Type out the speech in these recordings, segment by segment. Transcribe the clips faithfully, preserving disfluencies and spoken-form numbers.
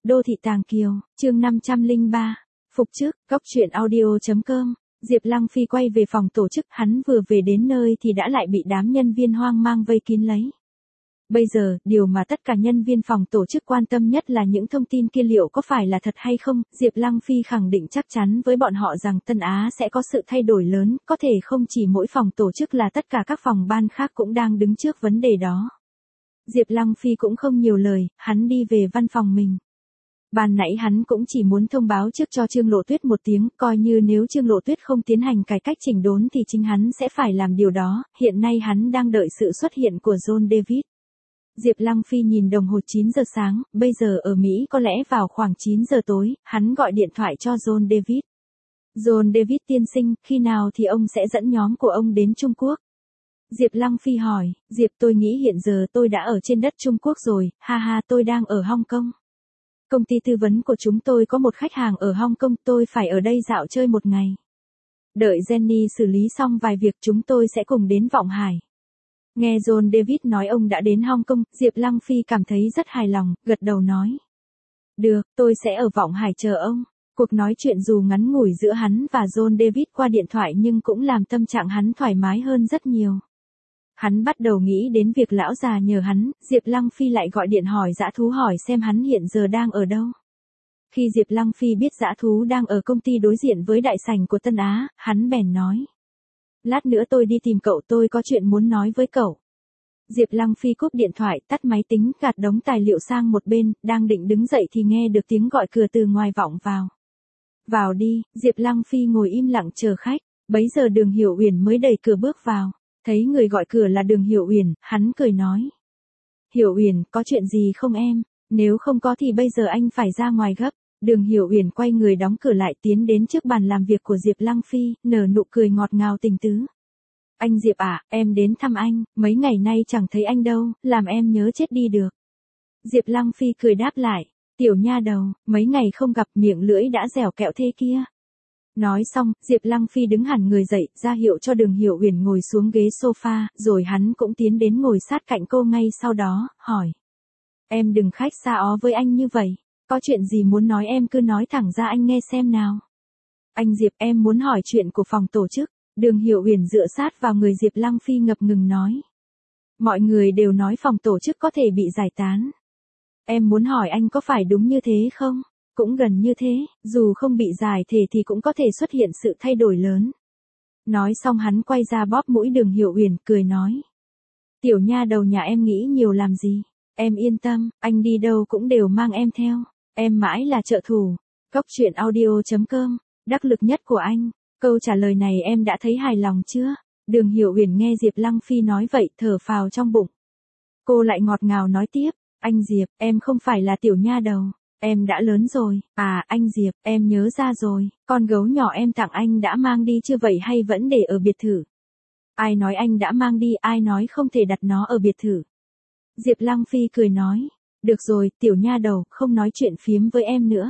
Đô thị Tàng Kiều, chương năm trăm lẻ ba. Phục trước, góc truyện audio.com. Diệp Lăng Phi quay về phòng tổ chức, hắn vừa về đến nơi thì đã lại bị đám nhân viên hoang mang vây kín lấy. Bây giờ, điều mà tất cả nhân viên phòng tổ chức quan tâm nhất là những thông tin kia liệu có phải là thật hay không. Diệp Lăng Phi khẳng định chắc chắn với bọn họ rằng Tân Á sẽ có sự thay đổi lớn, có thể không chỉ mỗi phòng tổ chức là tất cả các phòng ban khác cũng đang đứng trước vấn đề đó. Diệp Lăng Phi cũng không nhiều lời, hắn đi về văn phòng mình. Ban nãy hắn cũng chỉ muốn thông báo trước cho Trương Lộ Tuyết một tiếng, coi như nếu Trương Lộ Tuyết không tiến hành cải cách chỉnh đốn thì chính hắn sẽ phải làm điều đó, hiện nay hắn đang đợi sự xuất hiện của John David. Diệp Lăng Phi nhìn đồng hồ chín giờ sáng, bây giờ ở Mỹ có lẽ vào khoảng chín giờ tối, hắn gọi điện thoại cho John David. John David tiên sinh, khi nào thì ông sẽ dẫn nhóm của ông đến Trung Quốc? Diệp Lăng Phi hỏi, Diệp tôi nghĩ hiện giờ tôi đã ở trên đất Trung Quốc rồi, ha ha tôi đang ở Hong Kong. Công ty tư vấn của chúng tôi có một khách hàng ở Hong Kong, tôi phải ở đây dạo chơi một ngày. Đợi Jenny xử lý xong vài việc chúng tôi sẽ cùng đến Vọng Hải. Nghe John David nói ông đã đến Hong Kong, Diệp Lăng Phi cảm thấy rất hài lòng, gật đầu nói. Được, tôi sẽ ở Vọng Hải chờ ông. Cuộc nói chuyện dù ngắn ngủi giữa hắn và John David qua điện thoại nhưng cũng làm tâm trạng hắn thoải mái hơn rất nhiều. Hắn bắt đầu nghĩ đến việc lão già nhờ hắn, Diệp Lăng Phi lại gọi điện hỏi Dã Thú hỏi xem hắn hiện giờ đang ở đâu. Khi Diệp Lăng Phi biết Dã Thú đang ở công ty đối diện với đại sảnh của Tân Á, hắn bèn nói. Lát nữa tôi đi tìm cậu, tôi có chuyện muốn nói với cậu. Diệp Lăng Phi cúp điện thoại, tắt máy tính, gạt đống tài liệu sang một bên, đang định đứng dậy thì nghe được tiếng gọi cửa từ ngoài vọng vào. Vào đi, Diệp Lăng Phi ngồi im lặng chờ khách, bấy giờ Đường Hiểu Uyển mới đẩy cửa bước vào. Thấy người gọi cửa là Đường Hiểu Uyển, hắn cười nói. Hiểu Uyển, có chuyện gì không em? Nếu không có thì bây giờ anh phải ra ngoài gấp. Đường Hiểu Uyển quay người đóng cửa lại tiến đến trước bàn làm việc của Diệp Lăng Phi, nở nụ cười ngọt ngào tình tứ. Anh Diệp à, em đến thăm anh, mấy ngày nay chẳng thấy anh đâu, làm em nhớ chết đi được. Diệp Lăng Phi cười đáp lại, tiểu nha đầu, mấy ngày không gặp miệng lưỡi đã dẻo kẹo thế kia. Nói xong, Diệp Lăng Phi đứng hẳn người dậy, ra hiệu cho Đường Hiểu Uyển ngồi xuống ghế sofa, rồi hắn cũng tiến đến ngồi sát cạnh cô ngay sau đó, hỏi. Em đừng khách xa ó với anh như vậy, có chuyện gì muốn nói em cứ nói thẳng ra anh nghe xem nào. Anh Diệp, em muốn hỏi chuyện của phòng tổ chức. Đường Hiểu Uyển dựa sát vào người Diệp Lăng Phi ngập ngừng nói. Mọi người đều nói phòng tổ chức có thể bị giải tán. Em muốn hỏi anh có phải đúng như thế không? Cũng gần như thế, dù không bị giải thể thì cũng có thể xuất hiện sự thay đổi lớn. Nói xong hắn quay ra bóp mũi Đường Hiểu Uyển, cười nói. Tiểu nha đầu nhà em nghĩ nhiều làm gì? Em yên tâm, anh đi đâu cũng đều mang em theo. Em mãi là trợ thủ. Góc truyện audio.com, đắc lực nhất của anh. Câu trả lời này em đã thấy hài lòng chưa? Đường Hiểu Uyển nghe Diệp Lăng Phi nói vậy, thở phào trong bụng. Cô lại ngọt ngào nói tiếp, anh Diệp, em không phải là tiểu nha đầu, em đã lớn rồi. À, anh Diệp, em nhớ ra rồi, con gấu nhỏ em tặng anh đã mang đi chưa vậy hay vẫn để ở biệt thự? Ai nói anh đã mang đi, ai nói không thể đặt nó ở biệt thự? Diệp Lăng Phi cười nói, được rồi, tiểu nha đầu, không nói chuyện phiếm với em nữa.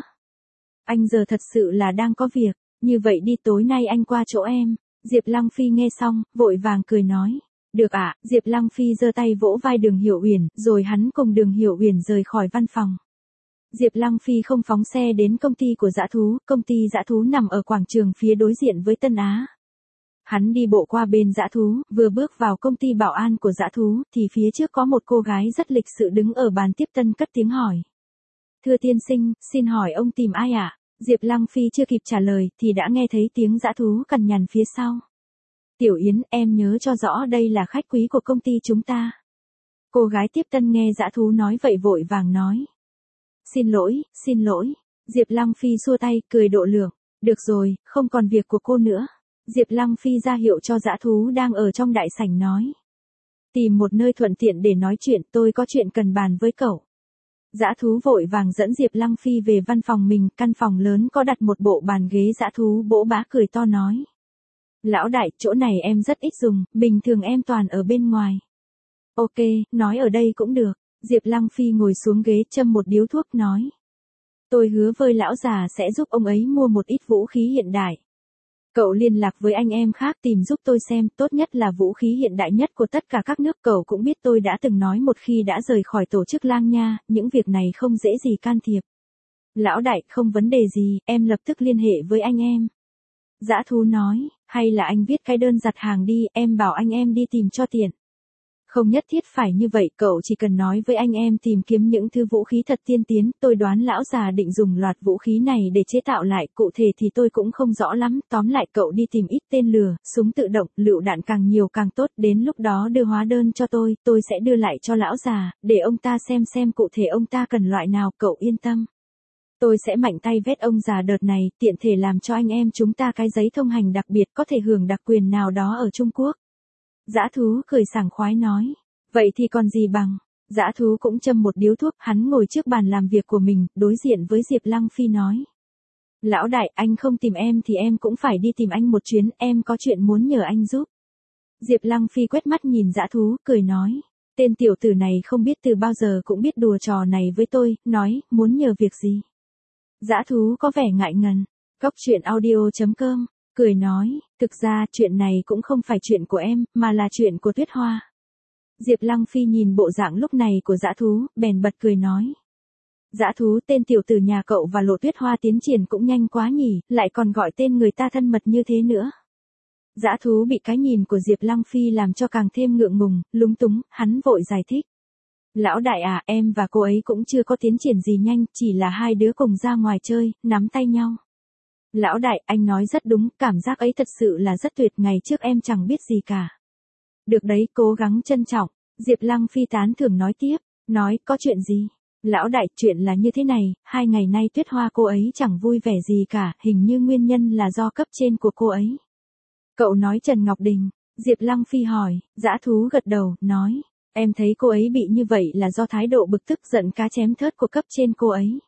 Anh giờ thật sự là đang có việc. Như vậy đi tối nay anh qua chỗ em. Diệp Lăng Phi nghe xong, vội vàng cười nói. Được ạ, à, Diệp Lăng Phi giơ tay vỗ vai Đường Hiểu Uyển, rồi hắn cùng Đường Hiểu Uyển rời khỏi văn phòng. Diệp Lăng Phi không phóng xe đến công ty của Dã Thú, công ty Dã Thú nằm ở quảng trường phía đối diện với Tân Á. Hắn đi bộ qua bên Dã Thú, vừa bước vào công ty bảo an của Dã Thú, thì phía trước có một cô gái rất lịch sự đứng ở bàn tiếp tân cất tiếng hỏi. Thưa tiên sinh, xin hỏi ông tìm ai ạ? À? Diệp Lăng Phi chưa kịp trả lời thì đã nghe thấy tiếng Dã Thú cằn nhằn phía sau. Tiểu Yến, em nhớ cho rõ đây là khách quý của công ty chúng ta. Cô gái tiếp tân nghe Dã Thú nói vậy vội vàng nói. Xin lỗi, xin lỗi. Diệp Lăng Phi xua tay, cười độ lượng. Được rồi, không còn việc của cô nữa. Diệp Lăng Phi ra hiệu cho Dã Thú đang ở trong đại sảnh nói. Tìm một nơi thuận tiện để nói chuyện, tôi có chuyện cần bàn với cậu. Dã Thú vội vàng dẫn Diệp Lăng Phi về văn phòng mình, căn phòng lớn có đặt một bộ bàn ghế. Dã Thú bỗ bã cười to nói. Lão đại, chỗ này em rất ít dùng, bình thường em toàn ở bên ngoài. Ok, nói ở đây cũng được. Diệp Lăng Phi ngồi xuống ghế châm một điếu thuốc nói. Tôi hứa với lão già sẽ giúp ông ấy mua một ít vũ khí hiện đại. Cậu liên lạc với anh em khác tìm giúp tôi xem, tốt nhất là vũ khí hiện đại nhất của tất cả các nước. Cậu cũng biết tôi đã từng nói một khi đã rời khỏi tổ chức Lang Nha, những việc này không dễ gì can thiệp. Lão đại, không vấn đề gì, em lập tức liên hệ với anh em. Dã thú nói, hay là anh viết cái đơn đặt hàng đi, em bảo anh em đi tìm cho tiện. Không nhất thiết phải như vậy, cậu chỉ cần nói với anh em tìm kiếm những thứ vũ khí thật tiên tiến, tôi đoán lão già định dùng loạt vũ khí này để chế tạo lại, cụ thể thì tôi cũng không rõ lắm, tóm lại cậu đi tìm ít tên lửa, súng tự động, lựu đạn càng nhiều càng tốt, đến lúc đó đưa hóa đơn cho tôi, tôi sẽ đưa lại cho lão già, để ông ta xem xem cụ thể ông ta cần loại nào, cậu yên tâm. Tôi sẽ mạnh tay vét ông già đợt này, tiện thể làm cho anh em chúng ta cái giấy thông hành đặc biệt có thể hưởng đặc quyền nào đó ở Trung Quốc. Dã thú cười sảng khoái nói. Vậy thì còn gì bằng. Dã thú cũng châm một điếu thuốc, hắn ngồi trước bàn làm việc của mình, đối diện với Diệp Lăng Phi nói. Lão đại, anh không tìm em thì em cũng phải đi tìm anh một chuyến, em có chuyện muốn nhờ anh giúp. Diệp Lăng Phi quét mắt nhìn dã thú, cười nói. Tên tiểu tử này không biết từ bao giờ cũng biết đùa trò này với tôi, nói, muốn nhờ việc gì. Dã thú có vẻ ngại ngần. Cóc truyện audio chấm com, cười nói, thực ra chuyện này cũng không phải chuyện của em, mà là chuyện của Tuyết Hoa. Diệp Lăng Phi nhìn bộ dạng lúc này của dã thú, bèn bật cười nói. Dã thú, tên tiểu tử nhà cậu và Lộ Tuyết Hoa tiến triển cũng nhanh quá nhỉ, lại còn gọi tên người ta thân mật như thế nữa. Dã thú bị cái nhìn của Diệp Lăng Phi làm cho càng thêm ngượng ngùng, lúng túng, hắn vội giải thích. Lão đại à, em và cô ấy cũng chưa có tiến triển gì nhanh, chỉ là hai đứa cùng ra ngoài chơi, nắm tay nhau. Lão đại, anh nói rất đúng, cảm giác ấy thật sự là rất tuyệt, ngày trước em chẳng biết gì cả. Được đấy, cố gắng trân trọng. Diệp Lăng Phi tán thưởng nói tiếp, nói, có chuyện gì? Lão đại, chuyện là như thế này, hai ngày nay Tuyết Hoa cô ấy chẳng vui vẻ gì cả, hình như nguyên nhân là do cấp trên của cô ấy. Cậu nói Trần Ngọc Đình. Diệp Lăng Phi hỏi, dã thú gật đầu, nói, em thấy cô ấy bị như vậy là do thái độ bực tức giận cá chém thớt của cấp trên cô ấy.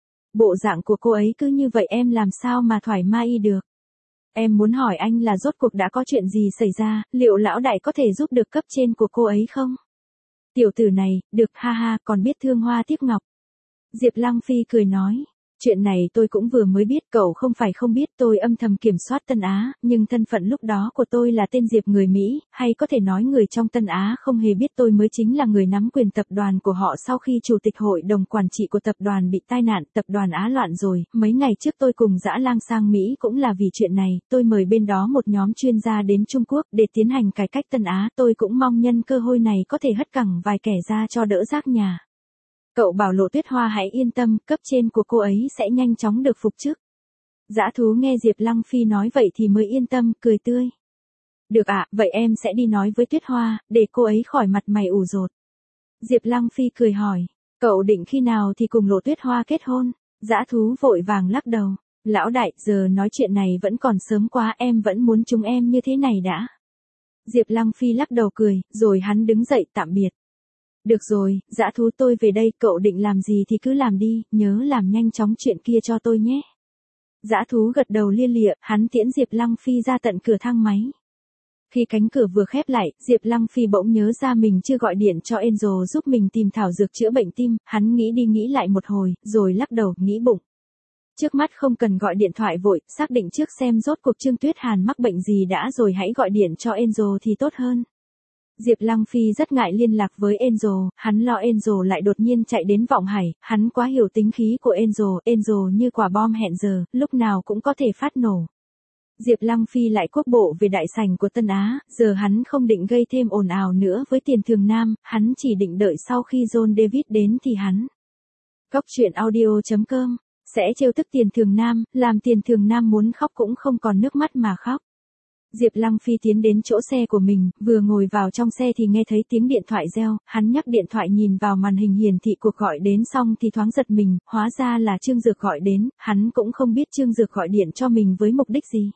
Bộ dạng của cô ấy cứ như vậy em làm sao mà thoải mái được. Em muốn hỏi anh là rốt cuộc đã có chuyện gì xảy ra, liệu lão đại có thể giúp được cấp trên của cô ấy không? Tiểu tử này, được, ha ha, còn biết thương hoa tiếc ngọc. Diệp Lăng Phi cười nói, chuyện này tôi cũng vừa mới biết, cậu không phải không biết, tôi âm thầm kiểm soát Tân Á, nhưng thân phận lúc đó của tôi là tên Diệp người Mỹ, hay có thể nói người trong Tân Á không hề biết tôi mới chính là người nắm quyền tập đoàn của họ sau khi chủ tịch hội đồng quản trị của tập đoàn bị tai nạn, tập đoàn Á loạn rồi, mấy ngày trước tôi cùng Dã Lang sang Mỹ cũng là vì chuyện này, tôi mời bên đó một nhóm chuyên gia đến Trung Quốc để tiến hành cải cách Tân Á, tôi cũng mong nhân cơ hội này có thể hất cẳng vài kẻ ra cho đỡ rác nhà. Cậu bảo Lộ Tuyết Hoa hãy yên tâm, cấp trên của cô ấy sẽ nhanh chóng được phục chức. Dã thú nghe Diệp Lăng Phi nói vậy thì mới yên tâm, cười tươi. Được ạ, vậy em sẽ đi nói với Tuyết Hoa, để cô ấy khỏi mặt mày ủ rột. Diệp Lăng Phi cười hỏi, cậu định khi nào thì cùng Lộ Tuyết Hoa kết hôn? Dã thú vội vàng lắc đầu. Lão đại, giờ nói chuyện này vẫn còn sớm quá, em vẫn muốn chúng em như thế này đã. Diệp Lăng Phi lắc đầu cười, rồi hắn đứng dậy tạm biệt. Được rồi, dã thú, tôi về đây, cậu định làm gì thì cứ làm đi, nhớ làm nhanh chóng chuyện kia cho tôi nhé. Dã thú gật đầu lia lịa, hắn tiễn Diệp Lăng Phi ra tận cửa thang máy. Khi cánh cửa vừa khép lại, Diệp Lăng Phi bỗng nhớ ra mình chưa gọi điện cho Angel giúp mình tìm thảo dược chữa bệnh tim, hắn nghĩ đi nghĩ lại một hồi, rồi lắc đầu, nghĩ bụng. Trước mắt không cần gọi điện thoại vội, xác định trước xem rốt cuộc Trương Tuyết Hàn mắc bệnh gì đã rồi hãy gọi điện cho Angel thì tốt hơn. Diệp Lăng Phi rất ngại liên lạc với Angel, hắn lo Angel lại đột nhiên chạy đến Vọng Hải, hắn quá hiểu tính khí của Angel, Angel như quả bom hẹn giờ, lúc nào cũng có thể phát nổ. Diệp Lăng Phi lại quốc bộ về đại sảnh của Tân Á, giờ hắn không định gây thêm ồn ào nữa với Tiền Thường Nam, hắn chỉ định đợi sau khi John David đến thì hắn. Cóc truyện audio chấm com sẽ trêu tức Tiền Thường Nam, làm Tiền Thường Nam muốn khóc cũng không còn nước mắt mà khóc. Diệp Lăng Phi tiến đến chỗ xe của mình, vừa ngồi vào trong xe thì nghe thấy tiếng điện thoại reo, hắn nhấc điện thoại nhìn vào màn hình hiển thị cuộc gọi đến xong thì thoáng giật mình, hóa ra là Trương Dược gọi đến, hắn cũng không biết Trương Dược gọi điện cho mình với mục đích gì.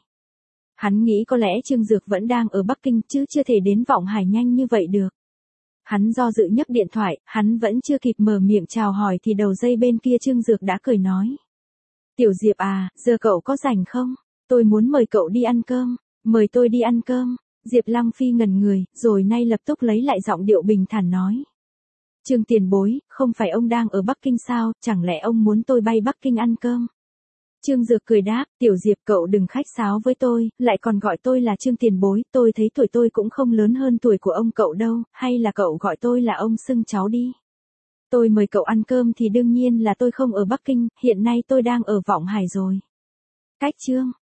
Hắn nghĩ có lẽ Trương Dược vẫn đang ở Bắc Kinh chứ chưa thể đến Vọng Hải nhanh như vậy được. Hắn do dự nhấc điện thoại, hắn vẫn chưa kịp mở miệng chào hỏi thì đầu dây bên kia Trương Dược đã cười nói. Tiểu Diệp à, giờ cậu có rảnh không? Tôi muốn mời cậu đi ăn cơm. Mời tôi đi ăn cơm. Diệp Lăng Phi ngẩn người, rồi nay lập tức lấy lại giọng điệu bình thản nói. Trương tiền bối, không phải ông đang ở Bắc Kinh sao, chẳng lẽ ông muốn tôi bay Bắc Kinh ăn cơm? Trương Dược cười đáp, Tiểu Diệp cậu đừng khách sáo với tôi, lại còn gọi tôi là Trương tiền bối, tôi thấy tuổi tôi cũng không lớn hơn tuổi của ông cậu đâu, hay là cậu gọi tôi là ông xưng cháu đi. Tôi mời cậu ăn cơm thì đương nhiên là tôi không ở Bắc Kinh, hiện nay tôi đang ở Vọng Hải rồi. Cách chương